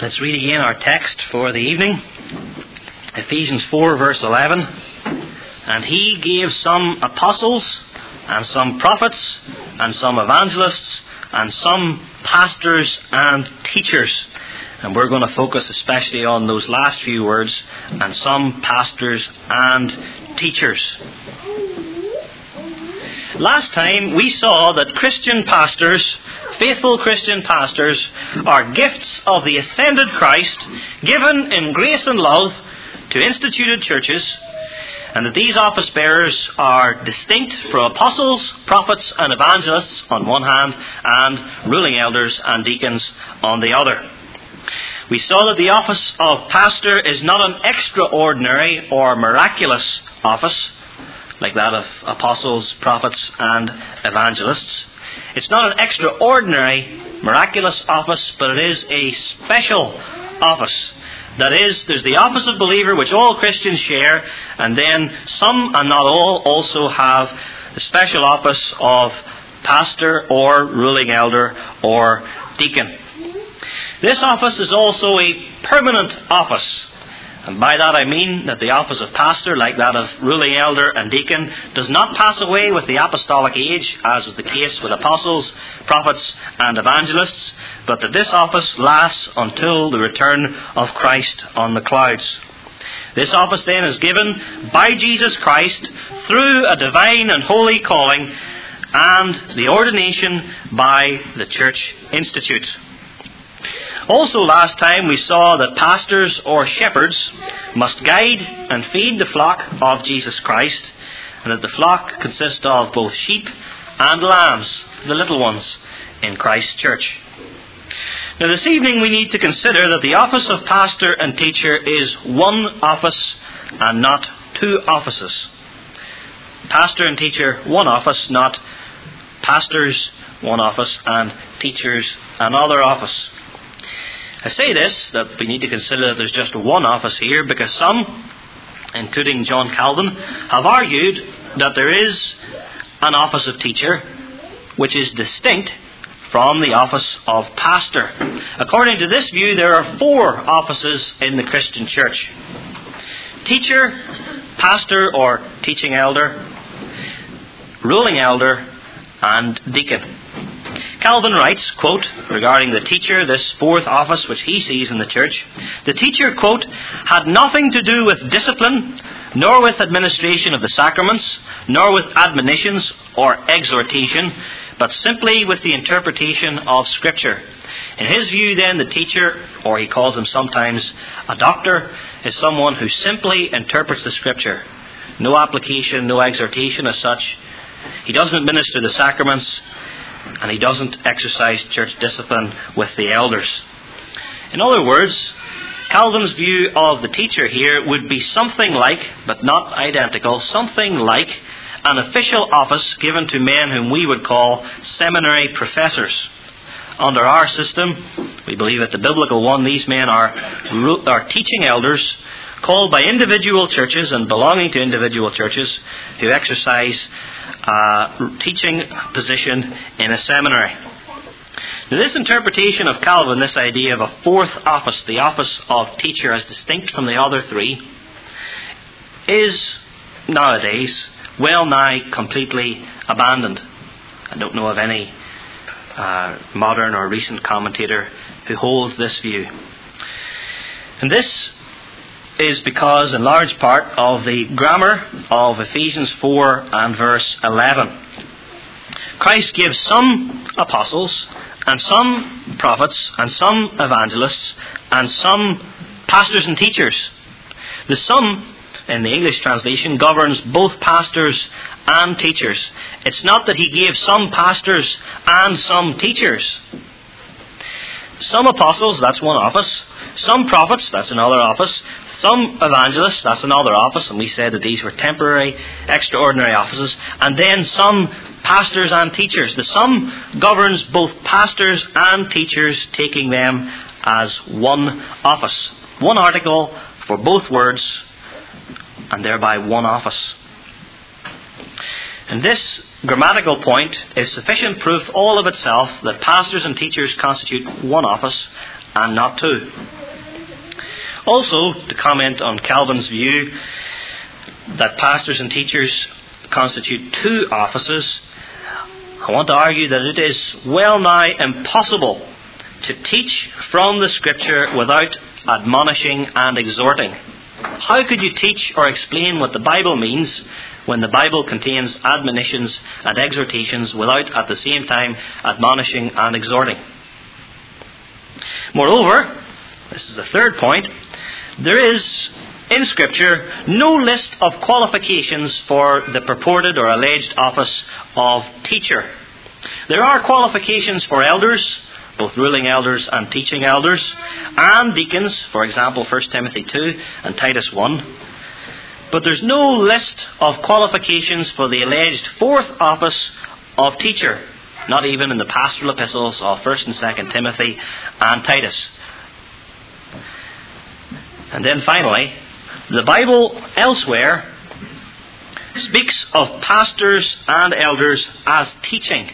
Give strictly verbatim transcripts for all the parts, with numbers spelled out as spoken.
Let's read again our text for the evening. Ephesians four verse eleven. And he gave some apostles, and some prophets, and some evangelists, and some pastors and teachers. And we're going to focus especially on those last few words, and some pastors and teachers. Last time we saw that Christian pastors, faithful Christian pastors, are gifts of the ascended Christ, given in grace and love to instituted churches, and that these office bearers are distinct from apostles, prophets and evangelists on one hand, and ruling elders and deacons on the other. We saw that the office of pastor is not an extraordinary or miraculous office, like that of apostles, prophets and evangelists. It's not an extraordinary, miraculous office, but it is a special office. That is, there's the office of believer, which all Christians share, and then some, and not all, also have the special office of pastor or ruling elder or deacon. This office is also a permanent office. And by that I mean that the office of pastor, like that of ruling elder and deacon, does not pass away with the apostolic age, as was the case with apostles, prophets and evangelists, but that this office lasts until the return of Christ on the clouds. This office then is given by Jesus Christ through a divine and holy calling and the ordination by the Church Institute. Also last time we saw that pastors or shepherds must guide and feed the flock of Jesus Christ, and that the flock consists of both sheep and lambs, the little ones, in Christ's church. Now this evening we need to consider that the office of pastor and teacher is one office and not two offices. Pastor and teacher, one office, not pastors, one office, and teachers, another office. I say this, that we need to consider that there's just one office here, because some, including John Calvin, have argued that there is an office of teacher which is distinct from the office of pastor. According to this view, there are four offices in the Christian church: teacher, pastor or teaching elder, ruling elder, and deacon. Calvin writes, quote, regarding the teacher, this fourth office which he sees in the church, the teacher, quote, had nothing to do with discipline, nor with administration of the sacraments, nor with admonitions or exhortation, but simply with the interpretation of Scripture. In his view, then, the teacher, or he calls him sometimes a doctor, is someone who simply interprets the Scripture. No application, no exhortation as such. He doesn't administer the sacraments, and he doesn't exercise church discipline with the elders. In other words, Calvin's view of the teacher here would be something like, but not identical, something like an official office given to men whom we would call seminary professors. Under our system, we believe that the biblical one, these men are, are teaching elders called by individual churches and belonging to individual churches who exercise a teaching position in a seminary. Now, this interpretation of Calvin, this idea of a fourth office, the office of teacher as distinct from the other three, is nowadays well nigh completely abandoned. I don't know of any uh, modern or recent commentator who holds this view. And this is because, in large part, of the grammar of Ephesians four and verse eleven. Christ gives some apostles, and some prophets, and some evangelists, and some pastors and teachers. The some, in the English translation, governs both pastors and teachers. It's not that he gave some pastors and some teachers. Some apostles, that's one office. Some prophets, that's another office. Some evangelists, that's another office, and we said that these were temporary, extraordinary offices. And then some pastors and teachers. The sum governs both pastors and teachers, taking them as one office. One article for both words, and thereby one office. And this grammatical point is sufficient proof all of itself that pastors and teachers constitute one office and not two. Also, to comment on Calvin's view that pastors and teachers constitute two offices, I want to argue that it is well nigh impossible to teach from the Scripture without admonishing and exhorting. How could you teach or explain what the Bible means when the Bible contains admonitions and exhortations without at the same time admonishing and exhorting? Moreover, this is the third point, there is in Scripture no list of qualifications for the purported or alleged office of teacher. There are qualifications for elders, both ruling elders and teaching elders, and deacons, for example, First Timothy two and Titus one. But there's no list of qualifications for the alleged fourth office of teacher, not even in the pastoral epistles of First and Second Timothy and Titus. And then finally, the Bible elsewhere speaks of pastors and elders as teaching,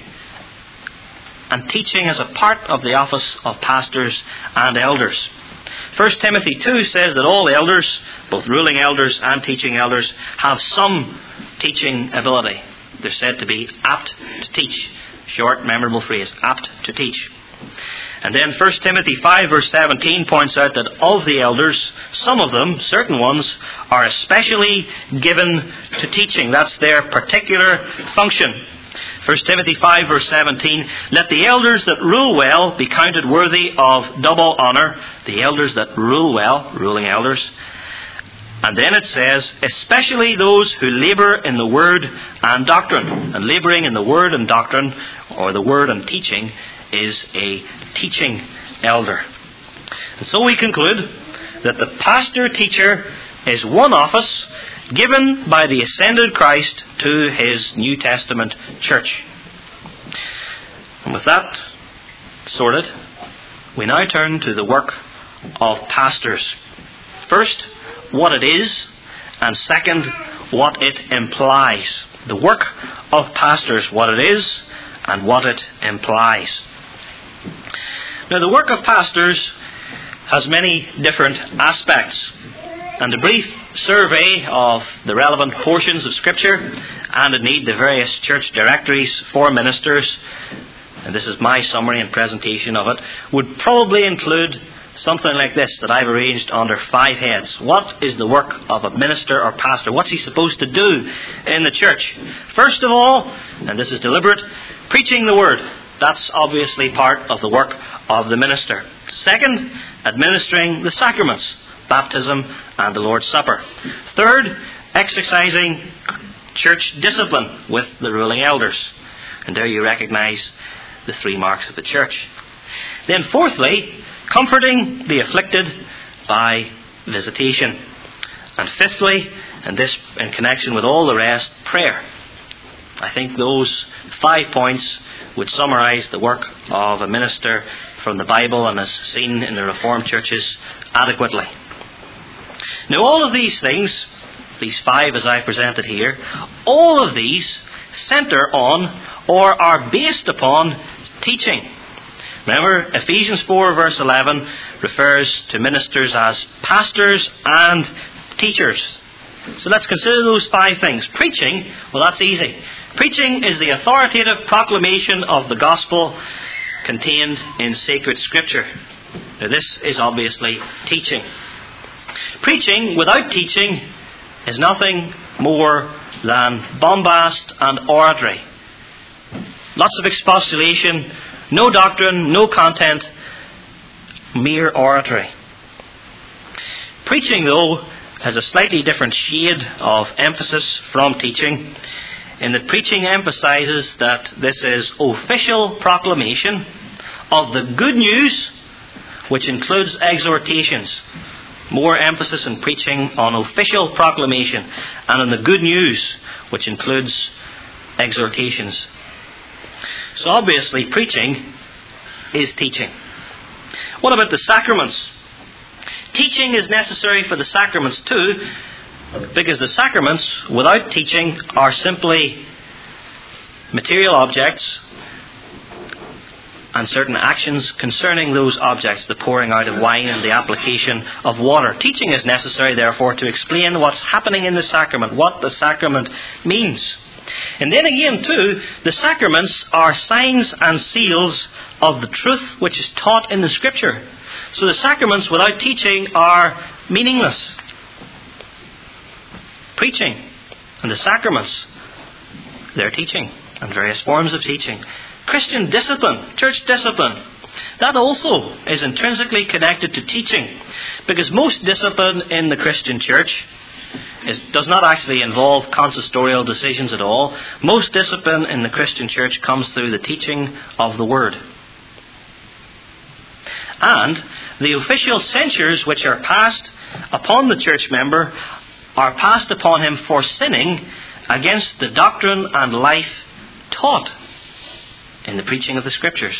and teaching as a part of the office of pastors and elders. First Timothy two says that all elders, both ruling elders and teaching elders, have some teaching ability. They're said to be apt to teach. Short, memorable phrase, apt to teach. And then First Timothy five verse seventeen points out that of the elders, some of them, certain ones, are especially given to teaching. That's their particular function. First Timothy five verse seventeen, let the elders that rule well be counted worthy of double honour. The elders that rule well, ruling elders. And then it says, especially those who labour in the word and doctrine. And labouring in the word and doctrine, or the word and teaching, is a teaching elder. And so we conclude that the pastor-teacher is one office given by the ascended Christ to his New Testament church. And with that sorted, we now turn to the work of pastors. First, what it is, and second, what it implies. The work of pastors, what it is, and what it implies. Now, the work of pastors has many different aspects, and a brief survey of the relevant portions of Scripture, and indeed the various church directories for ministers, and this is my summary and presentation of it, would probably include something like this that I've arranged under five heads. What is the work of a minister or pastor? What's he supposed to do in the church? First of all, and this is deliberate, preaching the word. That's obviously part of the work of the minister. Second, administering the sacraments, baptism and the Lord's Supper. Third, exercising church discipline with the ruling elders. And there you recognize the three marks of the church. Then fourthly, comforting the afflicted by visitation. And fifthly, and this in connection with all the rest, prayer. I think those five points would summarize the work of a minister from the Bible and as seen in the Reformed churches adequately. Now, all of these things, these five as I presented here, all of these centre on or are based upon teaching. Remember, Ephesians four verse eleven refers to ministers as pastors and teachers. So let's consider those five things. Preaching, well, that's easy. Preaching is the authoritative proclamation of the gospel contained in sacred Scripture. Now, this is obviously teaching. Preaching without teaching is nothing more than bombast and oratory. Lots of expostulation, no doctrine, no content, mere oratory. Preaching, though, has a slightly different shade of emphasis from teaching, in that preaching emphasizes that this is official proclamation of the good news, which includes exhortations. More emphasis in preaching on official proclamation and on the good news, which includes exhortations. So obviously preaching is teaching. What about the sacraments? Teaching is necessary for the sacraments too, because the sacraments, without teaching, are simply material objects and certain actions concerning those objects, the pouring out of wine and the application of water. Teaching is necessary, therefore, to explain what's happening in the sacrament, what the sacrament means. And then again, too, the sacraments are signs and seals of the truth which is taught in the Scripture. So the sacraments without teaching are meaningless. Preaching and the sacraments, they're teaching and various forms of teaching. Christian discipline, church discipline, that also is intrinsically connected to teaching, because most discipline in the Christian church is, does not actually involve consistorial decisions at all. Most discipline in the Christian church comes through the teaching of the Word. And the official censures which are passed upon the church member are passed upon him for sinning against the doctrine and life taught in the preaching of the Scriptures.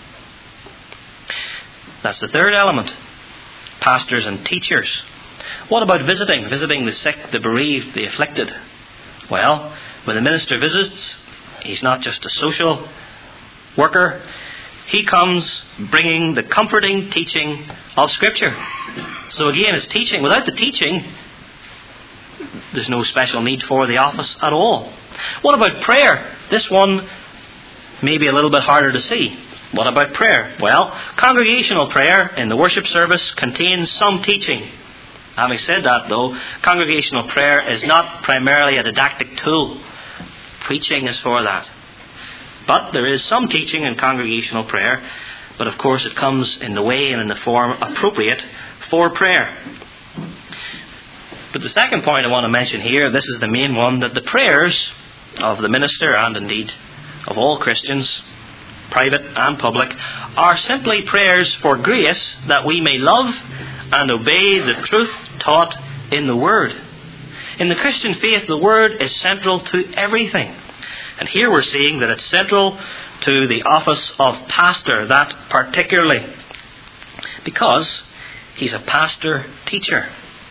That's the third element. Pastors and teachers. What about visiting? Visiting the sick, the bereaved, the afflicted. Well, when the minister visits, he's not just a social worker. He comes bringing the comforting teaching of Scripture. So again, it's teaching. Without the teaching, there's no special need for the office at all. What about prayer? This one may be a little bit harder to see. What about prayer? Well, congregational prayer in the worship service contains some teaching. Having said that, though, congregational prayer is not primarily a didactic tool. Preaching is for that. But there is some teaching in congregational prayer, but of course it comes in the way and in the form appropriate for prayer. But the second point I want to mention here, this is the main one, that the prayers of the minister and indeed of all Christians, private and public, are simply prayers for grace that we may love and obey the truth taught in the Word. In the Christian faith, the Word is central to everything. And here we're seeing that it's central to the office of pastor, that particularly, because he's a pastor-teacher.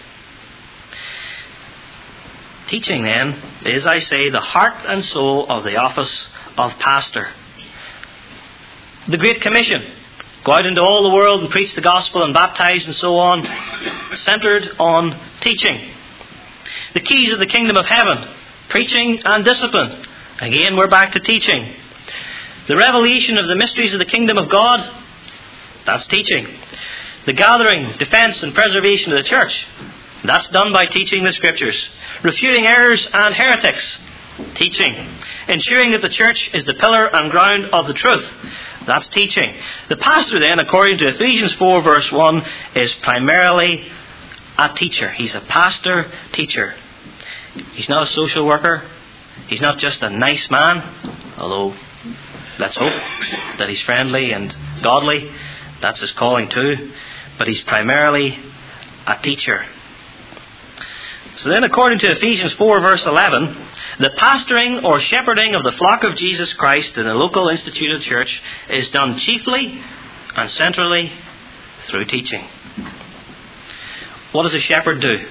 Teaching, then, is, I say, the heart and soul of the office of pastor. The Great Commission, go out into all the world and preach the gospel and baptize and so on, centered on teaching. The keys of the kingdom of heaven, preaching and discipline. Again, we're back to teaching. The revelation of the mysteries of the kingdom of God, that's teaching. The gathering, defense and preservation of the church, that's done by teaching the Scriptures. Refuting errors and heretics, teaching. Ensuring that the church is the pillar and ground of the truth, that's teaching. The pastor then, according to Ephesians four verse one, is primarily a teacher. He's a pastor-teacher. He's not a social worker. He's not just a nice man, although let's hope that he's friendly and godly. That's his calling too. But he's primarily a teacher. So then, according to Ephesians four verse eleven, the pastoring or shepherding of the flock of Jesus Christ in a local instituted church is done chiefly and centrally through teaching. What does a shepherd do?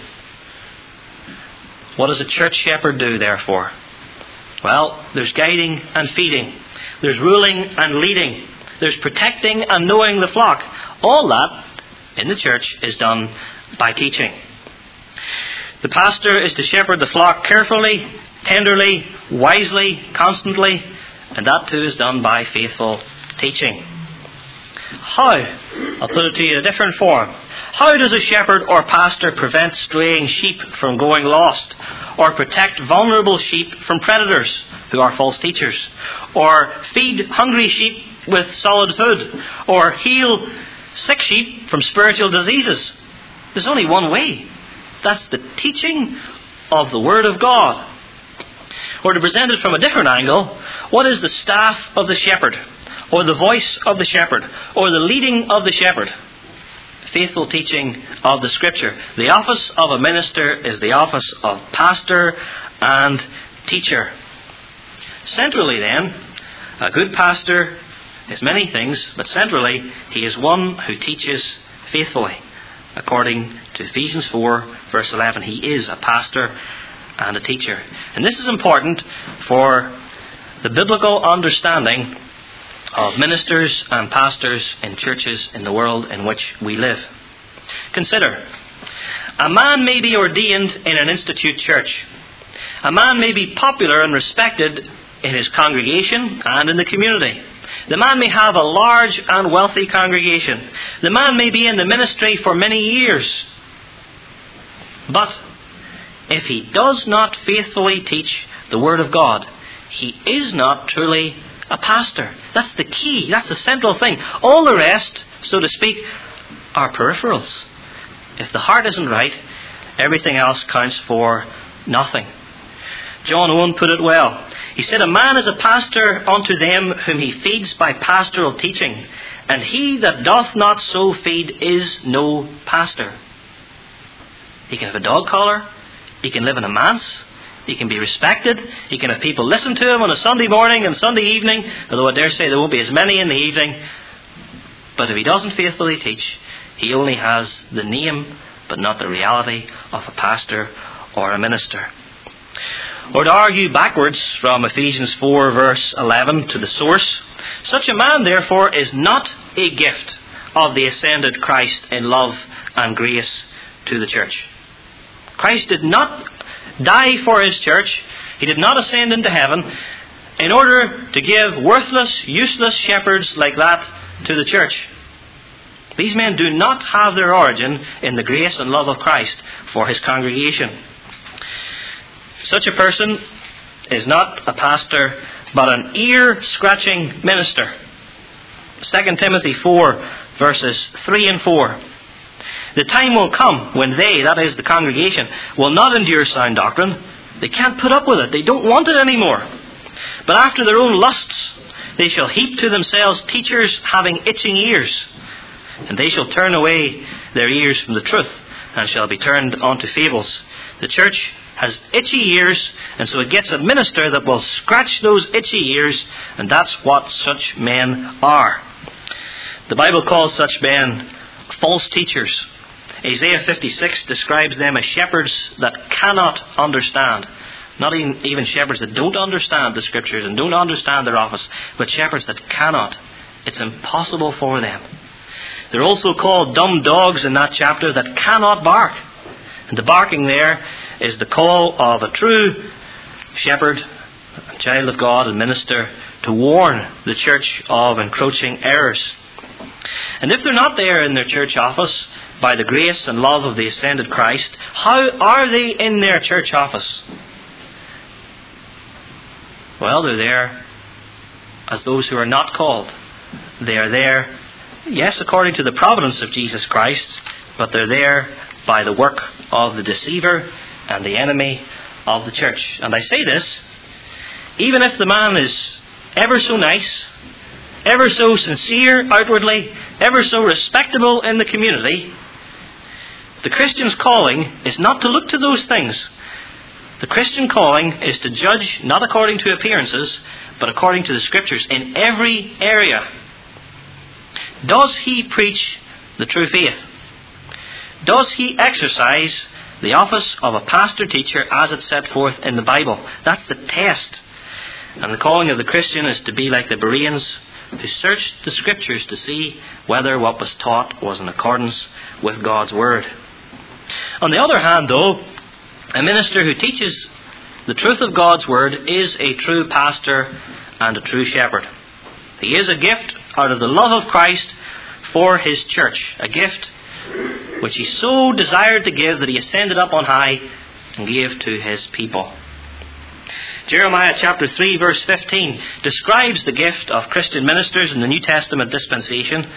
What does a church shepherd do, therefore? Well, there's guiding and feeding. There's ruling and leading. There's protecting and knowing the flock. All that in the church is done by teaching. The pastor is to shepherd the flock carefully, tenderly, wisely, constantly, and that too is done by faithful teaching. How? I'll put it to you in a different form. How does a shepherd or pastor prevent straying sheep from going lost, or protect vulnerable sheep from predators who are false teachers, or feed hungry sheep with solid food, or heal sick sheep from spiritual diseases? There's only one way. That's the teaching of the Word of God. Or to present it from a different angle, what is the staff of the shepherd, or the voice of the shepherd, or the leading of the shepherd? Faithful teaching of the Scripture. The office of a minister is the office of pastor and teacher. Centrally then, a good pastor is many things, but centrally he is one who teaches faithfully. According to Ephesians four verse eleven, he is a pastor and a teacher. And this is important for the biblical understanding of ministers and pastors in churches in the world in which we live. Consider, a man may be ordained in an institute church. A man may be popular and respected in his congregation and in the community. The man may have a large and wealthy congregation. The man may be in the ministry for many years. But if he does not faithfully teach the Word of God, he is not truly a pastor. That's the key. That's the central thing. All the rest, so to speak, are peripherals. If the heart isn't right, everything else counts for nothing. John Owen put it well. He said, "A man is a pastor unto them whom he feeds by pastoral teaching, and he that doth not so feed is no pastor." He can have a dog collar, he can live in a manse, he can be respected, he can have people listen to him on a Sunday morning and Sunday evening, although I dare say there won't be as many in the evening. But if he doesn't faithfully teach, he only has the name but not the reality of a pastor or a minister. Or to argue backwards from Ephesians four verse eleven to the source, such a man therefore is not a gift of the ascended Christ in love and grace to the church. Christ did not die for his church. He did not ascend into heaven in order to give worthless, useless shepherds like that to the church. These men do not have their origin in the grace and love of Christ for his congregation. Such a person is not a pastor, but an ear-scratching minister. Second Timothy four, verses three and four. "The time will come when they," that is the congregation, "will not endure sound doctrine." They can't put up with it. They don't want it anymore. "But after their own lusts, they shall heap to themselves teachers having itching ears. And they shall turn away their ears from the truth, and shall be turned unto fables." The church has itchy ears, and so it gets a minister that will scratch those itchy ears, and that's what such men are. The Bible calls such men false teachers. Isaiah fifty-six describes them as shepherds that cannot understand. Not even, even shepherds that don't understand the Scriptures and don't understand their office, but shepherds that cannot. It's impossible for them. They're also called dumb dogs in that chapter that cannot bark. And the barking there is the call of a true shepherd, a child of God and minister, to warn the church of encroaching errors. And if they're not there in their church office by the grace and love of the ascended Christ, how are they in their church office? Well, they're there as those who are not called. They are there, yes, according to the providence of Jesus Christ, but they're there by the work of the deceiver and the enemy of the church. And I say this, even if the man is ever so nice, ever so sincere outwardly, ever so respectable in the community, the Christian's calling is not to look to those things. The Christian calling is to judge not according to appearances, but according to the Scriptures in every area. Does he preach the true faith? Does he exercise the office of a pastor-teacher as it's set forth in the Bible? That's the test. And the calling of the Christian is to be like the Bereans, who searched the Scriptures to see whether what was taught was in accordance with God's Word. On the other hand, though, a minister who teaches the truth of God's Word is a true pastor and a true shepherd. He is a gift out of the love of Christ for his church, a gift which he so desired to give that he ascended up on high and gave to his people. Jeremiah chapter three verse fifteen describes the gift of Christian ministers in the New Testament dispensation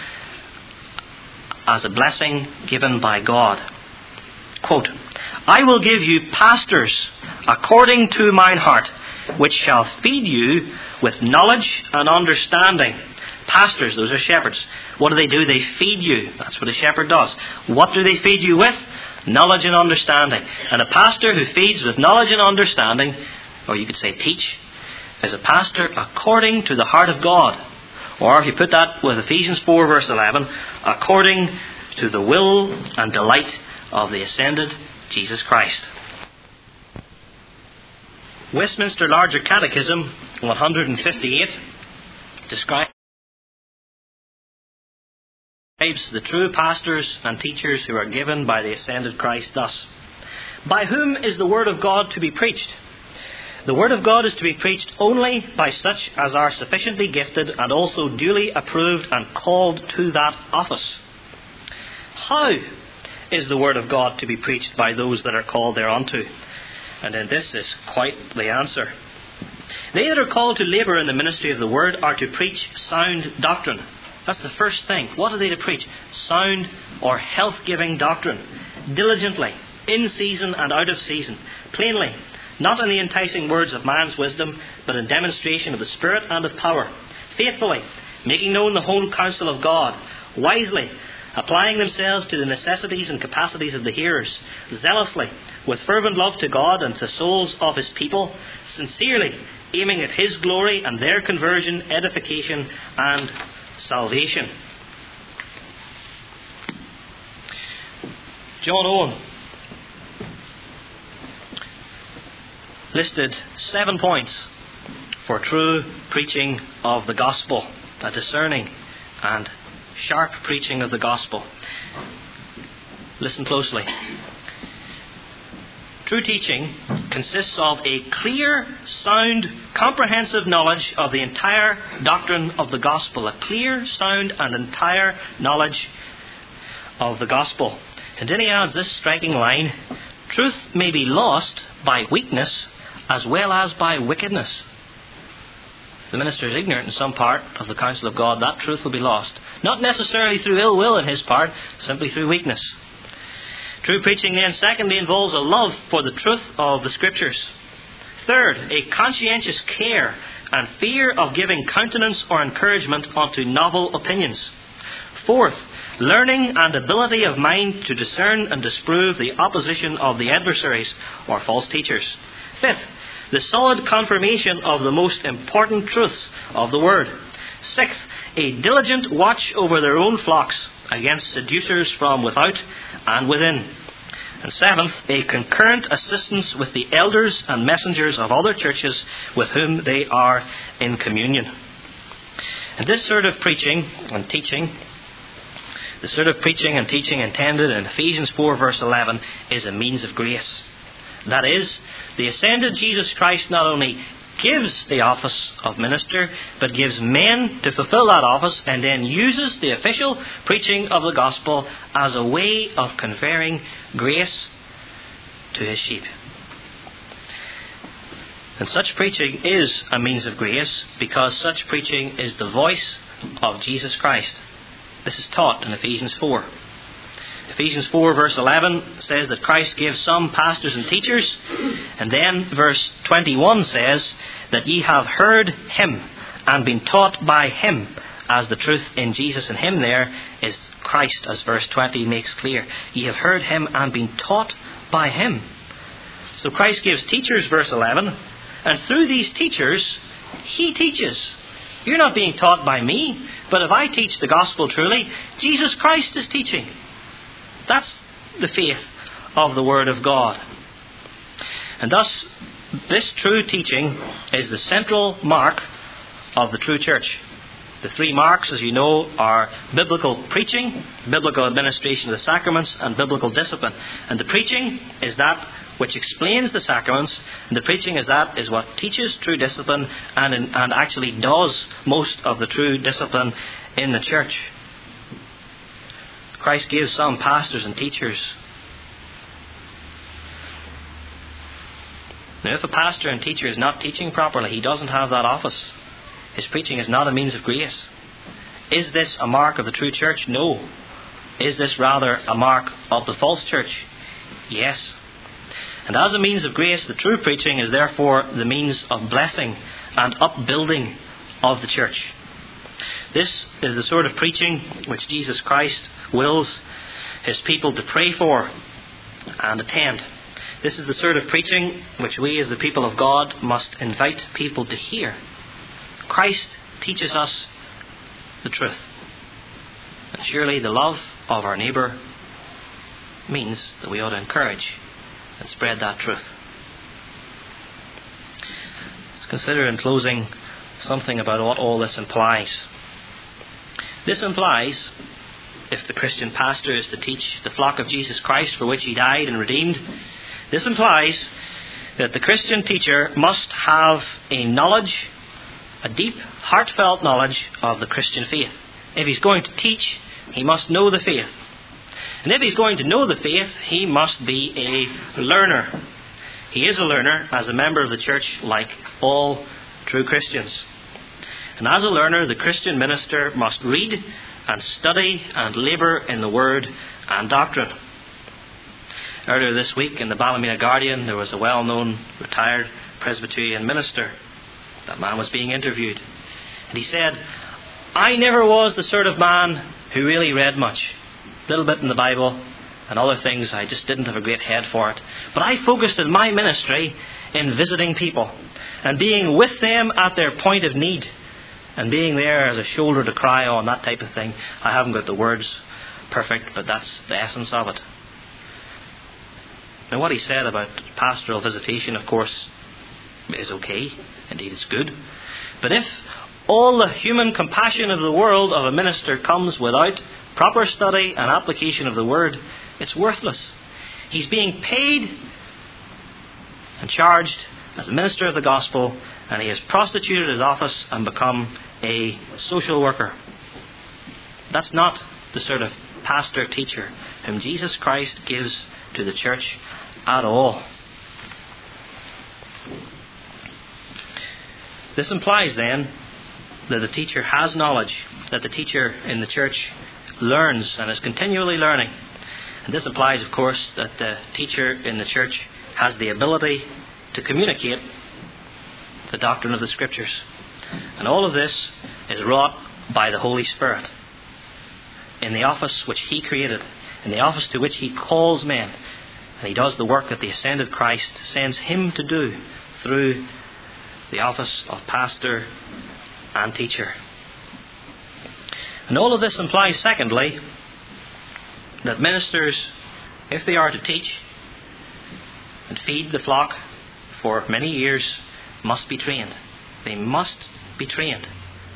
as a blessing given by God. Quote, "I will give you pastors according to mine heart, which shall feed you with knowledge and understanding." Pastors, those are shepherds. What do they do? They feed you. That's what a shepherd does. What do they feed you with? Knowledge and understanding. And a pastor who feeds with knowledge and understanding, or you could say teach, is a pastor according to the heart of God. Or if you put that with Ephesians four verse eleven, according to the will and delight of the ascended Jesus Christ. Westminster Larger Catechism, one hundred fifty-eight describes the true pastors and teachers who are given by the ascended Christ thus. By whom is the word of God to be preached? The word of God is to be preached only by such as are sufficiently gifted and also duly approved and called to that office. How is the word of God to be preached by those that are called thereunto? And then this is quite the answer. They that are called to labour in the ministry of the word are to preach sound doctrine. That's the first thing. What are they to preach? Sound or health-giving doctrine. Diligently, in season and out of season. Plainly, not in the enticing words of man's wisdom, but in demonstration of the Spirit and of power. Faithfully, making known the whole counsel of God. Wisely, applying themselves to the necessities and capacities of the hearers. Zealously, with fervent love to God and to the souls of His people. Sincerely, aiming at His glory and their conversion, edification and salvation. John Owen listed seven points for true preaching of the gospel, a discerning and sharp preaching of the gospel. Listen closely. True teaching consists of a clear, sound, comprehensive knowledge of the entire doctrine of the gospel. A clear, sound and entire knowledge of the gospel. And then he adds this striking line: truth may be lost by weakness as well as by wickedness. If the minister is ignorant in some part of the counsel of God, that truth will be lost. Not necessarily through ill will on his part, simply through weakness. True preaching then, secondly, involves a love for the truth of the Scriptures. Third, a conscientious care and fear of giving countenance or encouragement unto novel opinions. Fourth, learning and ability of mind to discern and disprove the opposition of the adversaries or false teachers. Fifth, the solid confirmation of the most important truths of the Word. Sixth, a diligent watch over their own flocks against seducers from without and within. And seventh, a concurrent assistance with the elders and messengers of other churches with whom they are in communion. And this sort of preaching and teaching, the sort of preaching and teaching intended in Ephesians four verse eleven is a means of grace. That is, the ascended Jesus Christ not only gives the office of minister, but gives men to fulfill that office, and then uses the official preaching of the gospel as a way of conferring grace to His sheep. And such preaching is a means of grace, because such preaching is the voice of Jesus Christ. This is taught in Ephesians four. Ephesians four verse eleven says that Christ gave some pastors and teachers, and then verse twenty-one says that ye have heard Him and been taught by Him, as the truth in Jesus and Him there is Christ, as verse twenty makes clear. Ye have heard Him and been taught by Him. So Christ gives teachers, verse eleven, and through these teachers He teaches. You're not being taught by me, but if I teach the gospel truly, Jesus Christ is teaching. That's the faith of the Word of God. And thus, this true teaching is the central mark of the true church. The three marks, as you know, are biblical preaching, biblical administration of the sacraments, and biblical discipline. And the preaching is that which explains the sacraments, and the preaching is that is what teaches true discipline and, and actually does most of the true discipline in the church. Christ gives some pastors and teachers. Now, if a pastor and teacher is not teaching properly, he doesn't have that office. His preaching is not a means of grace. Is this a mark of the true church? No. Is this rather a mark of the false church? Yes. And as a means of grace, the true preaching is therefore the means of blessing and upbuilding of the church. This is the sort of preaching which Jesus Christ wills His people to pray for and attend. This is the sort of preaching which we as the people of God must invite people to hear. Christ teaches us the truth. And surely the love of our neighbour means that we ought to encourage and spread that truth. Let's consider in closing something about what all this implies. This implies, if the Christian pastor is to teach the flock of Jesus Christ for which he died and redeemed, this implies that the Christian teacher must have a knowledge, a deep, heartfelt knowledge of the Christian faith. If he's going to teach, he must know the faith. And if he's going to know the faith, he must be a learner. He is a learner as a member of the church, like all true Christians. And as a learner, the Christian minister must read and study and labour in the Word and doctrine. Earlier this week in the Ballymena Guardian, there was a well-known retired Presbyterian minister. That man was being interviewed. And he said, I never was the sort of man who really read much. A little bit in the Bible and other things, I just didn't have a great head for it. But I focused in my ministry in visiting people and being with them at their point of need and being there as a shoulder to cry on, that type of thing. I haven't got the words perfect, but that's the essence of it. Now, what he said about pastoral visitation, of course, is okay. Indeed, it's good. But if all the human compassion of the world of a minister comes without proper study and application of the Word, it's worthless. He's being paid and charged as a minister of the gospel, and he has prostituted his office and become a social worker. That's not the sort of pastor-teacher whom Jesus Christ gives to the church at all. This implies then that the teacher has knowledge, that the teacher in the church learns and is continually learning. And this implies, of course, that the teacher in the church has the ability to communicate the doctrine of the Scriptures. And all of this is wrought by the Holy Spirit in the office which He created, in the office to which He calls men. And He does the work that the ascended Christ sends Him to do through the office of pastor and teacher. And all of this implies, secondly, that ministers, if they are to teach and feed the flock for many years, must be trained. They must be trained.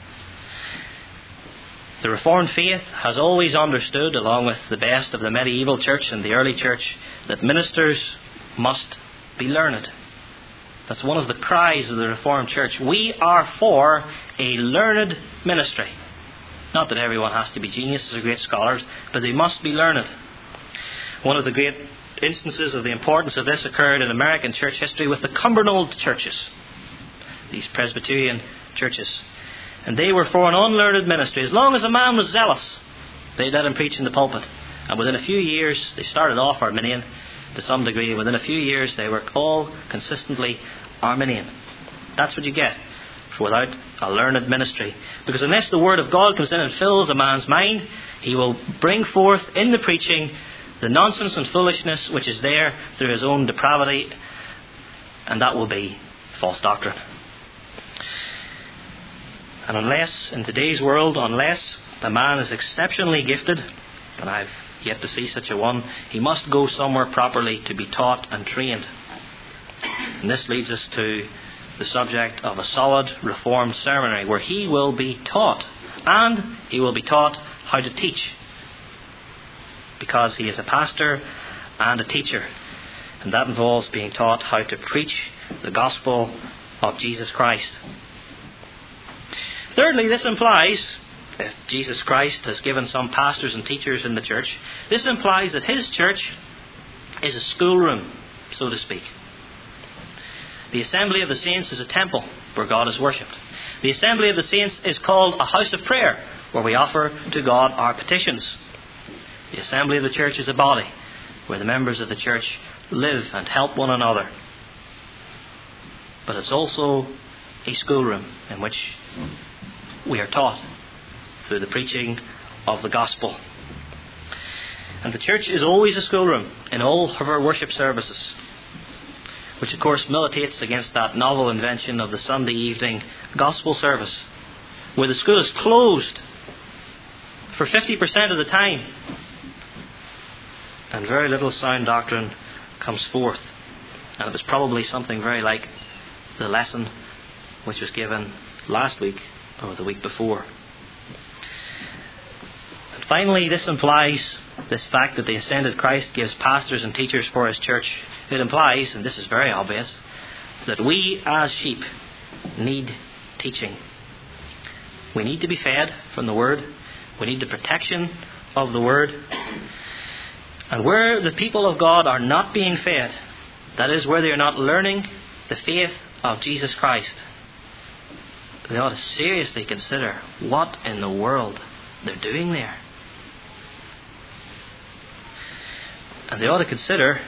The Reformed faith has always understood, along with the best of the medieval church and the early church, that ministers must be learned. That's one of the cries of the Reformed church. We are for a learned ministry. Not that everyone has to be geniuses or great scholars, but they must be learned. One of the great instances of the importance of this occurred in American church history with the Cumbernauld churches, these Presbyterian churches. And they were for an unlearned ministry. As long as a man was zealous, they let him preach in the pulpit. And within a few years, they started off Arminian to some degree. Within a few years, they were all consistently Arminian. That's what you get without a learned ministry. Because unless the Word of God comes in and fills a man's mind, he will bring forth in the preaching the nonsense and foolishness which is there through his own depravity, and that will be false doctrine. And unless, in today's world, unless the man is exceptionally gifted, and I've yet to see such a one, he must go somewhere properly to be taught and trained. And this leads us to the subject of a solid Reformed seminary, where he will be taught, and he will be taught how to teach, because he is a pastor and a teacher, and that involves being taught how to preach the gospel of Jesus Christ. Thirdly, this implies, if Jesus Christ has given some pastors and teachers in the church, this implies that His church is a schoolroom, so to speak. The assembly of the saints is a temple where God is worshipped. The assembly of the saints is called a house of prayer, where we offer to God our petitions. The assembly of the church is a body where the members of the church live and help one another. But it's also a schoolroom in which we are taught through the preaching of the gospel. And the church is always a schoolroom in all of our worship services, which of course militates against that novel invention of the Sunday evening gospel service, where the school is closed for fifty percent of the time, and very little sound doctrine comes forth. And it was probably something very like the lesson which was given last week or the week before. And finally, this implies this fact that the ascended Christ gives pastors and teachers for his church. It implies, and this is very obvious, that we as sheep need teaching. We need to be fed from the Word. We need the protection of the Word. And where the people of God are not being fed, that is, where they are not learning the faith of Jesus Christ, they ought to seriously consider what in the world they're doing there. And they ought to consider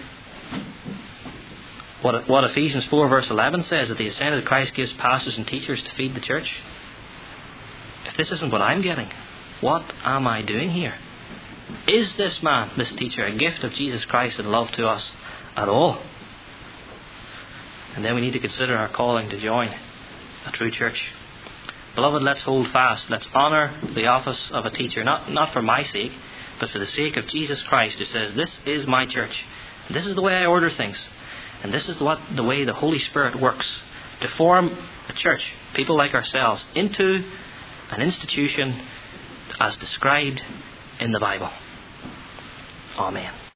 what, what Ephesians four verse eleven says, that the ascended Christ gives pastors and teachers to feed the church. If this isn't what I'm getting, what am I doing here? Is this man, this teacher, a gift of Jesus Christ and love to us at all? And then we need to consider our calling to join a true church. Beloved, let's hold fast. Let's honour the office of a teacher, not, not for my sake, but for the sake of Jesus Christ, who says, this is my church. This is the way I order things. And this is what the way the Holy Spirit works to form a church, people like ourselves, into an institution as described in the Bible. Amen.